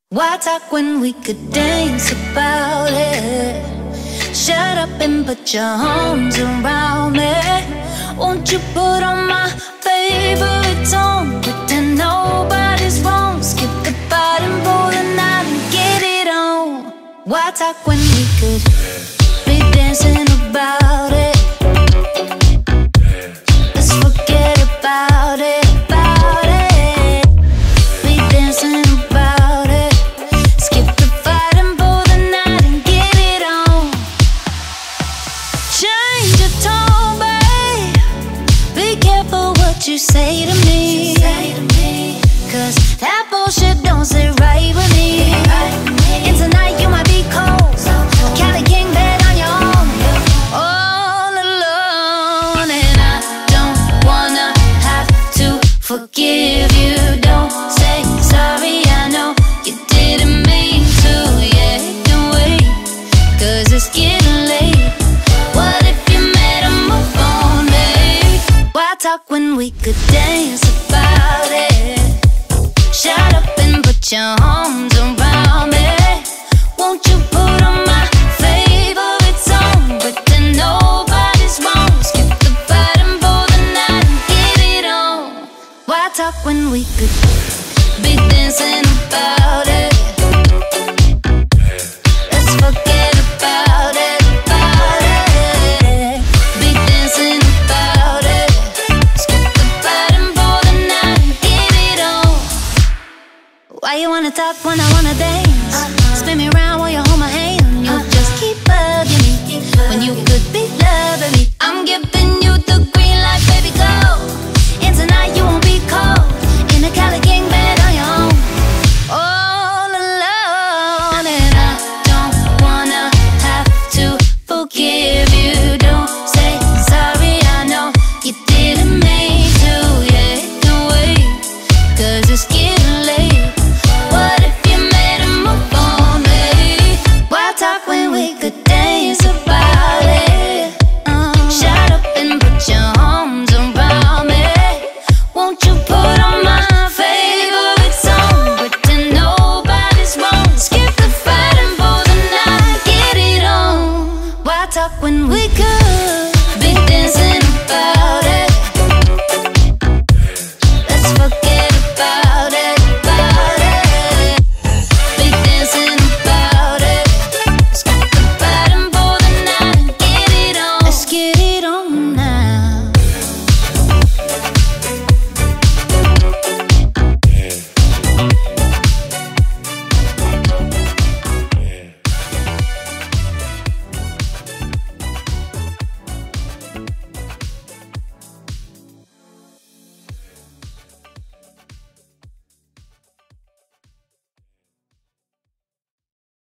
Why talk when we could dance about it? Shut up and put your arms around me. Won't you put on my favorite song? Pretend nobody's wrong. Skip the fight and pull the night and get it on. Why talk when we could be dancing about it? Let's forget about it, about it. Be dancing about it. Skip the fight and pull the night and get it on. Change your tone, babe. Be careful what you say to me, 'cause that bullshit don't sit right with me. And tonight you might be cold, Cali King bed on your own, all alone. And I don't wanna have to forgive you. Don't say sorry, I know you didn't mean to. Yeah, can wait, 'cause it's getting late. What if you made a move on me? Why talk when we could dance about it? Shut up and put your arms around me. Won't you put on my favorite song? Pretend nobody's wrong. Skip the fight and pull the night and get it on. Why talk when we could be dancing about it? Let's forget about it, about it. Be dancing about it. Skip the fight and pull the night and get it on. Why you wanna talk when I wanna dance? Spin me around while you hold my hand. You just keep bugging me when you could be loving me. I'm giving